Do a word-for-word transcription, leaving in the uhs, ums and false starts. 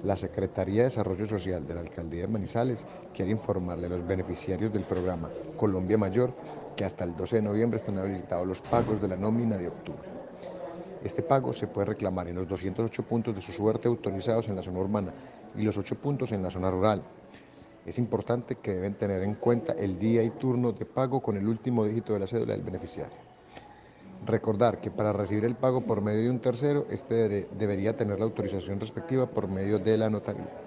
La Secretaría de Desarrollo Social de la Alcaldía de Manizales quiere informarle a los beneficiarios del programa Colombia Mayor que hasta el doce de noviembre están habilitados los pagos de la nómina de octubre. Este pago se puede reclamar en los doscientos ocho puntos de su suerte autorizados en la zona urbana y los ocho puntos en la zona rural. Es importante que deben tener en cuenta el día y turno de pago con el último dígito de la cédula del beneficiario. Recordar que para recibir el pago por medio de un tercero, este debería tener la autorización respectiva por medio de la notaría.